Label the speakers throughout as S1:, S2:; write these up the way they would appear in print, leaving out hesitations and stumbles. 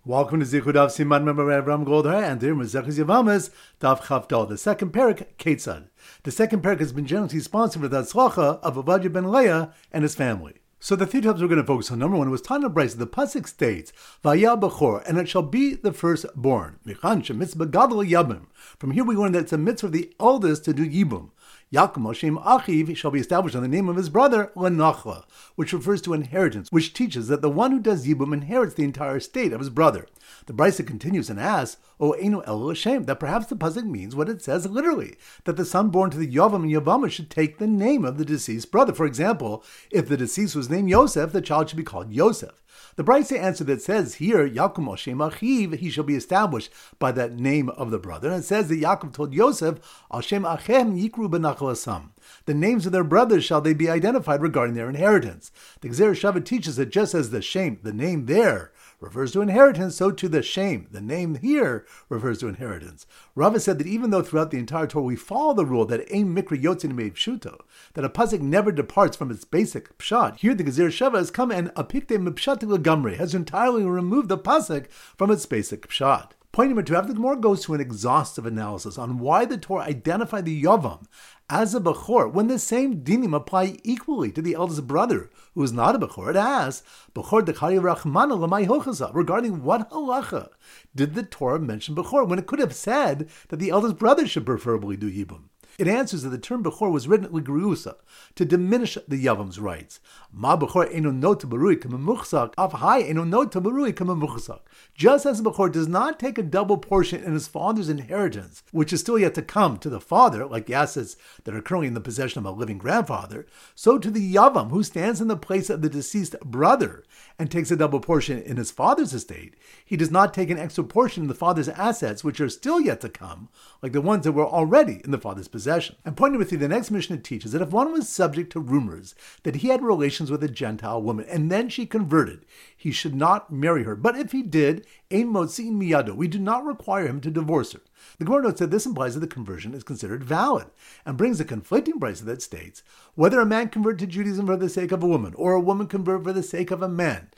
S1: Welcome to Zichud Daf Siman Member Avram Goldar and here Mezechus Yavamas Daf Chavdal. The second parak Ketzad. The second parak has been generously sponsored with the Tzlacha of Avadia ben Leah and his family. So the three topics we're going to focus on. Number one was Tana Bryce. The pasuk states, "Vaya Bechor," and it shall be the firstborn. Michan shemitzvah gadol yabim. From here we learn that it's a mitzvah of the eldest to do yibum. Yaakov Moshem Achiv shall be established on the name of his brother Lenachla, which refers to inheritance, which teaches that the one who does yibum inherits the entire estate of his brother. The Brisa continues and asks, "O Einu El Hashem," that perhaps the pasuk means what it says literally, that the son born to the Yavam and Yavama should take the name of the deceased brother. For example, if the deceased was named Yosef, the child should be called Yosef. The Brisa answer that says here, Yaakov Moshe Achiv, he shall be established by that name of the brother. And it says that Yaakov told Yosef, Al Shem Achem Yikru B'Nachal Asam. The names of their brothers shall they be identified regarding their inheritance. The Gzer Shavah teaches that just as the Shem, the name there, refers to inheritance, so too the Shem, the name here, refers to inheritance. Rava said that even though throughout the entire Torah we follow the rule that Ein Mikra Yotzin Mei Pshuto, that a pasuk never departs from its basic pshat, here the Gezer Sheva has come and apikte mipshat legamri, has entirely removed the pasuk from its basic pshat. Point number two, after the Gemara goes to an exhaustive analysis on why the Torah identified the Yavam as a Bechor, when the same dinim apply equally to the eldest brother, who is not a Bechor. It asks, Bechor dekari rachmana l'may hochaza, regarding what halacha did the Torah mention Bechor, when it could have said that the eldest brother should preferably do Yibum? It answers that the term Bechor was written l'griusa, to diminish the Yavam's rights. Ma Bechor eno not barui k'memuchzak, af hai eno not barui k'memuchzak. Just as the Bechor does not take a double portion in his father's inheritance, which is still yet to come to the father, like the assets that are currently in the possession of a living grandfather, so to the Yavam, who stands in the place of the deceased brother and takes a double portion in his father's estate, he does not take an extra portion of the father's assets, which are still yet to come, like the ones that were already in the father's possession. And point number three, the next Mishnah teaches that if one was subject to rumors that he had relations with a Gentile woman and then she converted, he should not marry her. But if he did, ein motzi'in miyado, we do not require him to divorce her. The Gemara notes that this implies that the conversion is considered valid and brings a conflicting brisa that states, whether a man convert to Judaism for the sake of a woman or a woman convert for the sake of a man,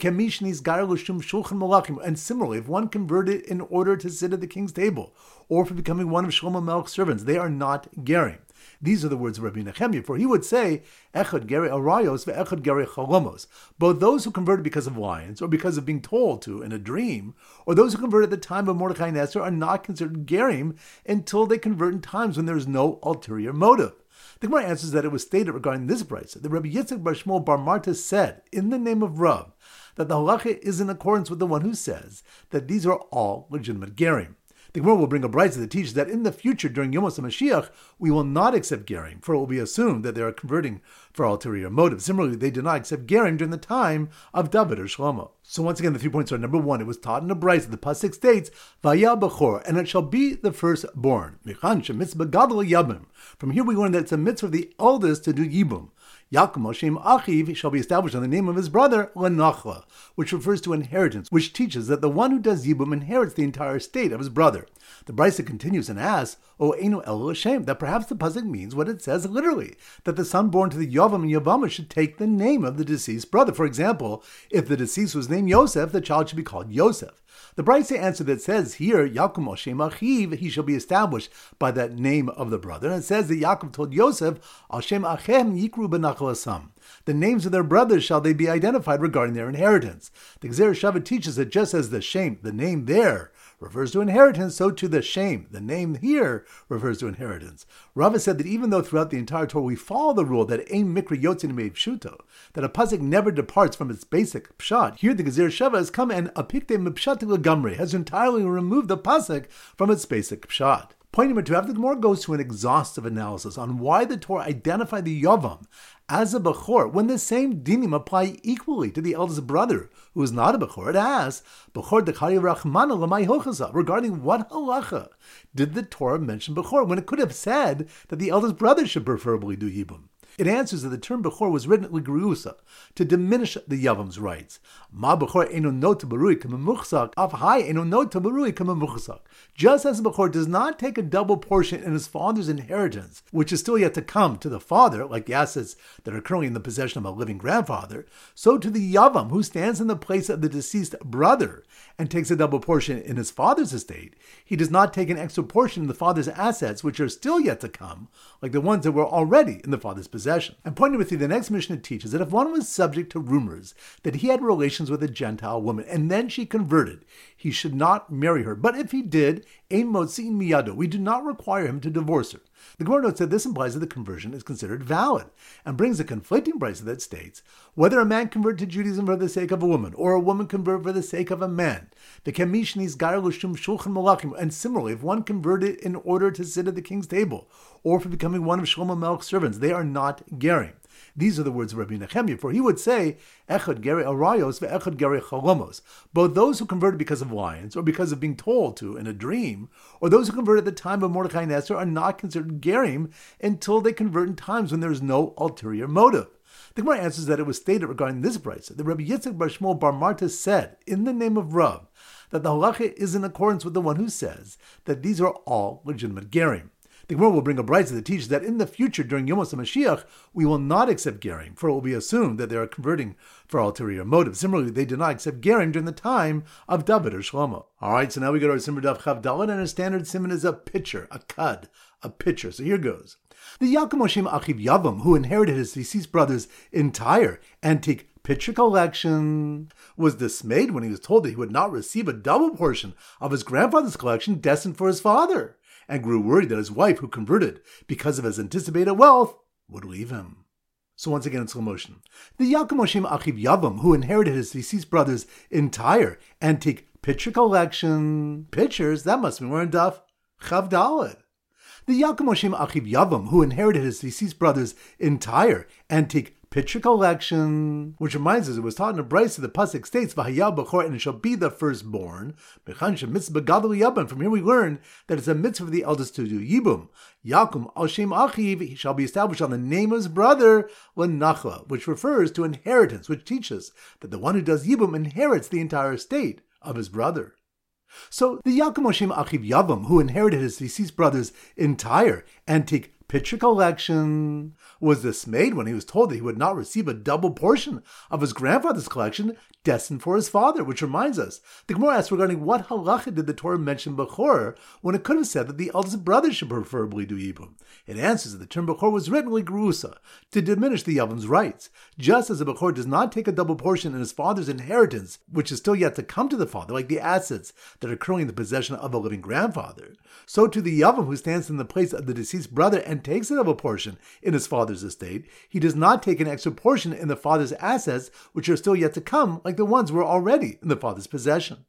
S1: and similarly, if one converted in order to sit at the king's table or for becoming one of Shlomo Melech's servants, they are not gerim. These are the words of Rabbi Nechemia, for he would say, Echad geri arayos ve'echad geri chalomos. Both those who converted because of lions, or because of being told to in a dream, or those who converted at the time of Mordechai and Esther are not considered gerim until they convert in times when there is no ulterior motive. The Gemara answers that it was stated regarding this brisa that Rabbi Yitzchak bar Shmuel bar Marta said, in the name of Rav, that the halacha is in accordance with the one who says that these are all legitimate gerim. The Gemara will bring a brisa that teaches that in the future, during Yom HaMashiach, we will not accept gerim, for it will be assumed that they are converting for ulterior motives. Similarly, they did not accept gerim during the time of David or Shlomo. So once again, the 3 points are: number one, it was taught in a brisa. The pasuk states, "Vaya Bechor," and it shall be the firstborn. Michan shemitzvah gadol yabim. From here we learn that it's a mitzvah of the eldest to do yibum. Yaakov Moshe Achiv shall be established on the name of his brother Lenachla, which refers to inheritance, which teaches that the one who does yibum inherits the entire estate of his brother. The Brisa continues and asks, "O Einu El Hashem," that perhaps the pasuk means what it says literally, that the son born to the Yavam and Yavama should take the name of the deceased brother. For example, if the deceased was named Yosef, the child should be called Yosef. The Brisa answer that says here, Yaakov Moshe Achiv, he shall be established by that name of the brother. And it says that Yaakov told Yosef, Al Shem Achem Yikru B'Nachal Asam. The names of their brothers shall they be identified regarding their inheritance. The Gzer Shavah teaches that just as the Shem, the name there, refers to inheritance, so too the Shem, the name here, refers to inheritance. Rava said that even though throughout the entire Torah we follow the rule that Ein Mikra Yotzin Mei Pshuto, that a pasuk never departs from its basic pshat, here the Gezer Sheva has come and apikte mipshat legamri, has entirely removed the pasuk from its basic pshat. Point number two, after the Gemara goes to an exhaustive analysis on why the Torah identified the Yavam as a Bechor, when the same dinim apply equally to the eldest brother, who is not a Bechor, it asks, Bechor dekari rachmana l'may hochaza, regarding what halacha did the Torah mention Bechor, when it could have said that the eldest brother should preferably do Yibum? It answers that the term Bechor was written Ligriusa, to diminish the Yavam's rights. Ma Bechor eno not barui kama muchsak, af hai eno not barui kama muchsak. Just as the Bechor does not take a double portion in his father's inheritance, which is still yet to come to the father, like the assets that are currently in the possession of a living grandfather, so to the Yavam, who stands in the place of the deceased brother and takes a double portion in his father's estate, he does not take an extra portion in the father's assets, which are still yet to come, like the ones that were already in the father's possession. And pointing with you, the next Mishnah teaches that if one was subject to rumors that he had relations with a Gentile woman and then she converted, he should not marry her. But if he did, ein motziin miyado, we do not require him to divorce her. The Gemara notes that this implies that the conversion is considered valid, and brings a conflicting brisa that states, whether a man convert to Judaism for the sake of a woman, or a woman convert for the sake of a man, and similarly, if one converted in order to sit at the king's table, or for becoming one of Shlomo Melech's servants, they are not gerim. These are the words of Rabbi Nechemia, for he would say, Echad geri arayos ve'echad geri chalomos. Both those who converted because of lions, or because of being told to in a dream, or those who converted at the time of Mordechai and Esther are not considered gerim until they convert in times when there is no ulterior motive. The Gemara answers that it was stated regarding this brisa that Rabbi Yitzchak bar Shmuel bar Marta said, in the name of Rav, that the halacha is in accordance with the one who says that these are all legitimate gerim. The Gemara will bring a brisa that teaches that in the future, during Yom HaMashiach, we will not accept gerim, for it will be assumed that they are converting for ulterior motives. Similarly, they did not accept gerim during the time of David or Shlomo. All right, so now we go to our Simmer Daf Chav Dalet, and our standard simon is a pitcher, a cud, a pitcher. So here goes. The Yaakov Moshe Achiv Yavam, who inherited his deceased brother's entire antique pitcher collection, was dismayed when he was told that he would not receive a double portion of his grandfather's collection destined for his father, and grew worried that his wife, who converted because of his anticipated wealth, would leave him. So once again in slow motion. The Yaakov Moshe Achiv Yavam, who inherited his deceased brother's entire antique pitcher collection. Pitchers, that must be more in Daf Chav Dalet. The Yaakov Moshe Achiv Yavam, who inherited his deceased brother's entire antique pitcher collection, which reminds us it was taught in a brisa. The pasuk states, "V'hayal b'chor," and it shall be the firstborn. From here we learn that it's a mitzvah for the eldest to do yibum. Yakum al shem achiv, he shall be established on the name of his brother, l'nachla, which refers to inheritance, which teaches that the one who does yibum inherits the entire estate of his brother. So the Yaakov Moshe Achiv Yavam, who inherited his deceased brother's entire antique pitcher collection, was dismayed when he was told that he would not receive a double portion of his grandfather's collection destined for his father, which reminds us, the Gemara asks regarding what halacha did the Torah mention Bechor when it could have said that the eldest brother should preferably do Yibum. It answers that the term Bechor was written like Gerusa, to diminish the Yavam's rights. Just as a Bechor does not take a double portion in his father's inheritance, which is still yet to come to the father, like the assets that are currently in the possession of a living grandfather, so to the Yavam who stands in the place of the deceased brother and takes a double portion in his father's estate, he does not take an extra portion in the father's assets, which are still yet to come, like the ones were already in the father's possession.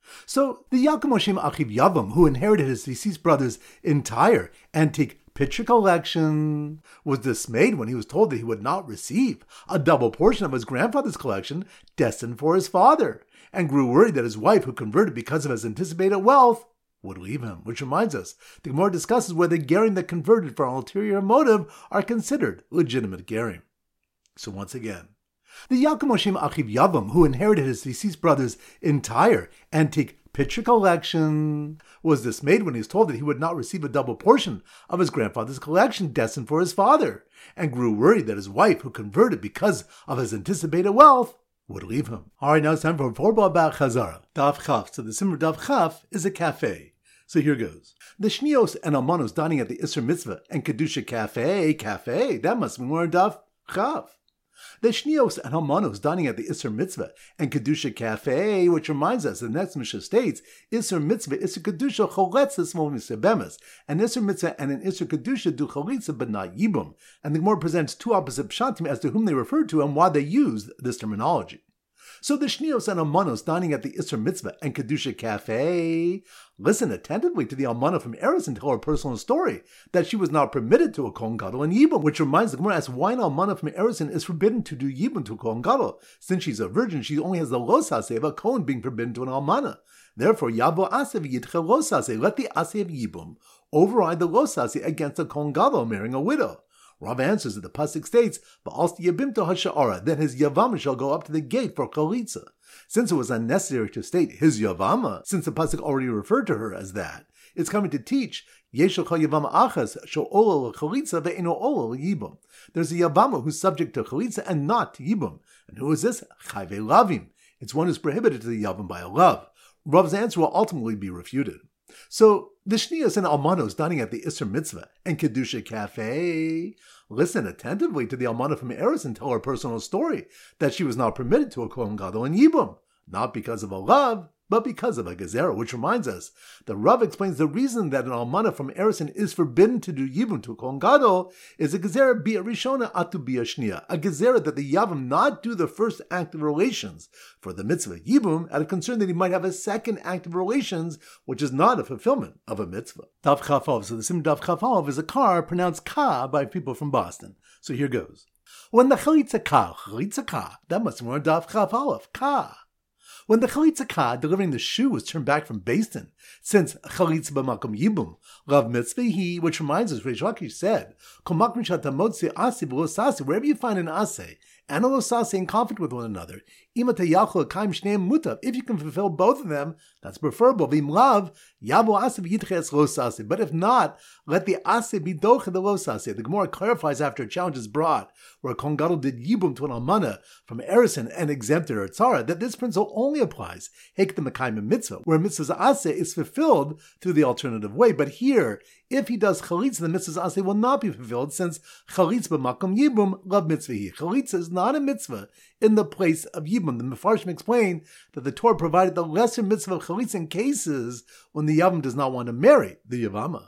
S1: So the Yaakov Moshe Achiv Yavam, who inherited his deceased brother's entire antique pitcher collection, was dismayed when he was told that he would not receive a double portion of his grandfather's collection destined for his father, and grew worried that his wife, who converted because of his anticipated wealth, would leave him. Which reminds us, the Gemara discusses whether gerim that converted for an ulterior motive are considered legitimate gerim. So once again, the Yaakov Moshe Achiv Yavam, who inherited his deceased brother's entire antique pitcher collection, was dismayed when he was told that he would not receive a double portion of his grandfather's collection destined for his father, and grew worried that his wife, who converted because of his anticipated wealth, would leave him. All right, now it's time for Forbal About Chazara. Daf Chaf. So the Simmer Daf Chaf is a cafe. So here goes. The Shnios and Almanos dining at the Isser Mitzvah and Kedusha Cafe, that must be more Daf Chaf. The Shnios and Almanos dining at the Isser Mitzvah and Kedusha Cafe, which reminds us, the next Mishnah states, Isser Mitzvah, Isser Kedusha, Choletzah, Smol Mitzvah, and Isser Mitzvah and an Isser Kedusha do Choletzah, but not Yibum. And the Gemara presents two opposite pshatim as to whom they refer to and why they use this terminology. So the Shnios and Almanos dining at the Isser Mitzvah and Kedusha Cafe listen attentively to the Almana from Eretz and tell her personal story that she was not permitted to a Kohen Gadol and Yibum, which reminds the Gemara asks why an Almana from Eretz is forbidden to do Yibum to a Kohen Gadol. Since she's a virgin, she only has the Los Haseh of a Kohen being forbidden to an Almana. Therefore, Yavo Asev Yitche Los Haseh, let the Aseh of Yibum override the Los Haseh against a Kohen Gadol marrying a widow. Rav answers that the pasuk states, "Ba'alsti yabimto hasha'ara," then his yavama shall go up to the gate for chalitza. Since it was unnecessary to state his yavama, since the pasuk already referred to her as that, it's coming to teach yeshel yavama achas she'ola l'chalitza ve'eno ola l'yibum. There's a yavama who's subject to chalitza and not to yibum. And who is this? Chayve lavim. It's one who's prohibited to the yavam by a lav. Rav's answer will ultimately be refuted. So the shniyos and almanos dining at the Isser Mitzvah and Kedusha Cafe listen attentively to the almana from Eretz and tell her personal story that she was not permitted to a Kohen Gadol in Yibum, not because of a lav, but because of a gezerah, which reminds us that Rav explains the reason that an almana from Eretz is forbidden to do Yibum to a Kohen Gadol is a gezerah bia rishona atu bia shnia, a gezerah that the yavam not do the first act of relations for the mitzvah Yibum out of concern that he might have a second act of relations, which is not a fulfillment of a mitzvah. Daf Chafov. So the sim Daf Chafov is a car pronounced ka by people from Boston. So here goes. When the chalitza ka, that must be more Daf Chafov, ka. When the chalitza ka delivering the shoe was turned back from Beistin, since chalitza b'makom yibum, Rav mitzvah he, which reminds us, Reish Lakish said, Kol makom shatamotzi asi v'lo sasi, wherever you find an ase, and a lo sasi in conflict with one another, imata yachol kaim shneim mutav, if you can fulfill both of them, that's preferable. V'im lav, yabo ase v'yitches lo sasi, but if not, let the ase be doche the lo sasi. The Gemara clarifies after a challenge is brought, where a Kohen Gadol did yibum to an almana from Erison and exempted her tzara, that this principle only applies hek the mekayim mitzvah, where mitzvah's ase is fulfilled through the alternative way. But here, if he does chalitza, the mitzvah's ase will not be fulfilled, since chalitza b'makom yibum lav mitzvah hi. Chalitza is not a mitzvah in the place of yibum. The Mefarshim explain that the Torah provided the lesser mitzvah of chalitza in cases when the yavam does not want to marry the yavama.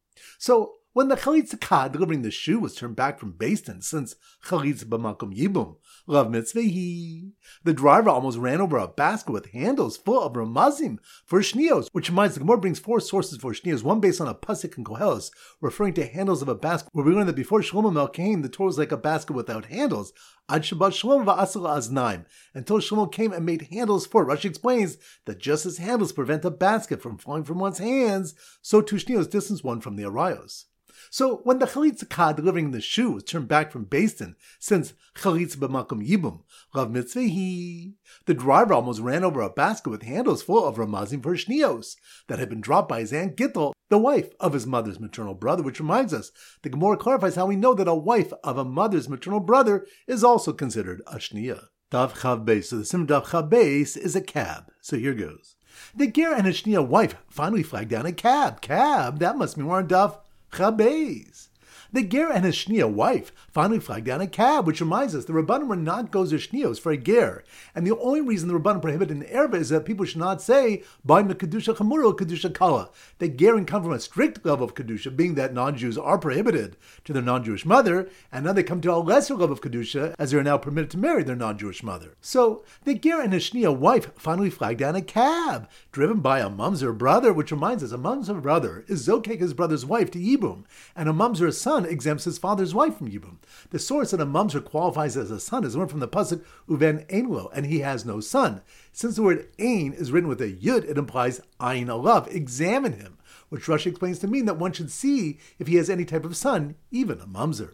S1: So, when the chalitza ka delivering the shoe was turned back from Beistin, since chalitza b'makom yibum, lav mitzvah hi, the driver almost ran over a basket with handles full of ramazim for shnios, which reminds the Gemara brings four sources for shnios, one based on a pasuk in Koheles, referring to handles of a basket, where we learned that before Shlomo Melech came, the Torah was like a basket without handles, ad shabbat Shlomo va'asel aznaim, until Shlomo came and made handles for it. Rashi explains that just as handles prevent a basket from falling from one's hands, so too shnios distance one from the arayos. So when the chalitza ka delivering the shoe was turned back from Beistin, since chalitza b'makom yibum, lav mitzvah hi, the driver almost ran over a basket with handles full of ramazim for shnios that had been dropped by his aunt Gittel, the wife of his mother's maternal brother, which reminds us, the Gemara clarifies how we know that a wife of a mother's maternal brother is also considered a shnia. Daf Chav Beis. So the sim Daf Chav Beis is a cab. So here goes. The ger and his shnia wife finally flagged down a cab. Cab, that must be more on Daf Chav Beis. The ger and his shnia wife finally flagged down a cab, which reminds us the Rabbanim were not gozer shnios for a ger, and the only reason the Rabbanim prohibited in Erva is that people should not say by kedusha chamura or kedusha kala. The gerin come from a strict level of kedusha, being that non-Jews are prohibited to their non-Jewish mother, and now they come to a lesser level of kedusha as they are now permitted to marry their non-Jewish mother. So the ger and his shnia wife finally flagged down a cab driven by a mamzer brother, which reminds us a mamzer brother is zokek his brother's wife to yibum, and a mamzer son exempts his father's wife from yibum. The source that a mamzer qualifies as a son is learned from the pasuk uven ein lo, and he has no son. Since the word ein is written with a yud, it implies ein alav, examine him, which Rashi explains to mean that one should see if he has any type of son, even a mamzer.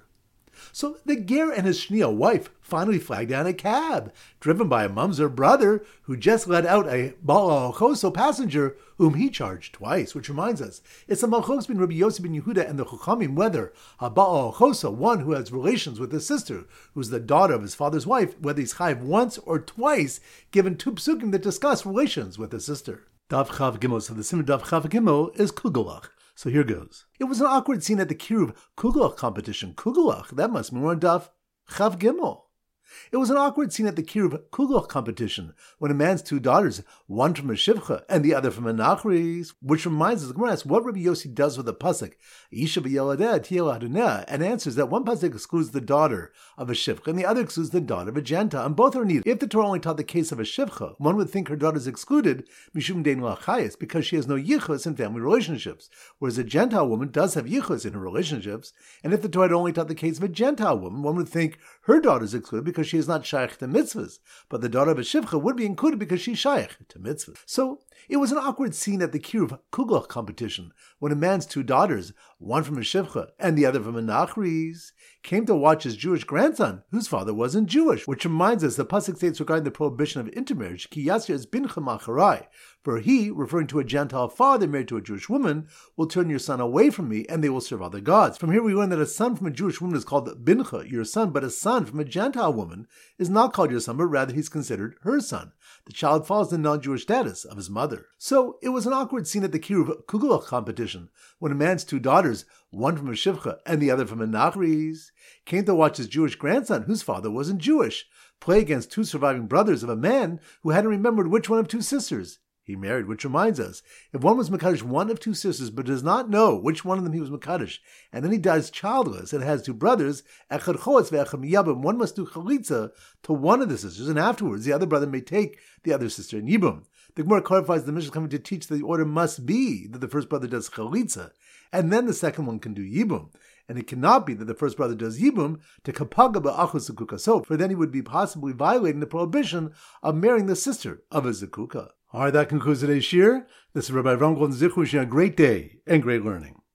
S1: So the ger and his shnia wife finally flagged down a cab, driven by a mamzer brother who just let out a ba'al choso passenger whom he charged twice, which reminds us, it's a malchos bin Rabbi Yossi ben Yehuda and the Chachamim whether a ba'al choso, one who has relations with his sister, who's the daughter of his father's wife, whether he's chayiv once or twice, given two psukim that discuss relations with his sister. Daf Chav Gimel. So the sim Daf Chav Gimel is kugelach. So here goes. It was an awkward scene at the Kiruv Kugelach competition. Kugelach, that must be more on Daf Chav Gimel. It was an awkward scene at the Kiruv Kugelach competition when a man's two daughters, one from a Shivcha and the other from a Nachris, which reminds us, the Gemara asks what Rabbi Yossi does with a pasuk, Isha b'yeladeh tiyel adoneh, and answers that one pasuk excludes the daughter of a Shivcha and the other excludes the daughter of a Gentile, and both are needed. If the Torah only taught the case of a Shivcha, one would think her daughter is excluded, mishum dein lachayis, because she has no yichus in family relationships, whereas a Gentile woman does have yichus in her relationships, and if the Torah had only taught the case of a Gentile woman, one would think her daughter is excluded because she is not shaykh to mitzvahs, but the daughter of a shivcha would be included because she's shaykh to mitzvahs. So it was an awkward scene at the Kiruv Kugel competition when a man's two daughters, one from a shivcha and the other from a nachris, came to watch his Jewish grandson, whose father wasn't Jewish, which reminds us the pasuk states regarding the prohibition of intermarriage, ki yasir es bincha macharai, for he, referring to a Gentile father married to a Jewish woman, will turn your son away from me, and they will serve other gods. From here we learn that a son from a Jewish woman is called bincha, your son, but a son from a Gentile woman is not called your son, but rather he's considered her son. The child follows the non-Jewish status of his mother. So it was an awkward scene at the Kiruv Kugel competition when a man's two daughters, one from a shivcha and the other from a nachris, came to watch his Jewish grandson, whose father wasn't Jewish, play against two surviving brothers of a man who hadn't remembered which one of two sisters he married, which reminds us, if one was Mekadosh one of two sisters but does not know which one of them he was Mekadosh, and then he dies childless and has two brothers, echad choetz ve'echad miyabim, one must do chalitza to one of the sisters, and afterwards the other brother may take the other sister in yibum. The Gemara clarifies the Mishnah coming to teach that the order must be that the first brother does chalitza, and then the second one can do yibum. And it cannot be that the first brother does yibum to kapaga ba'achus zekuka, for then he would be possibly violating the prohibition of marrying the sister of a zekuka. All right, that concludes today's shir. This is Rabbi Avram Golden Zichu wishing you a great day and great learning.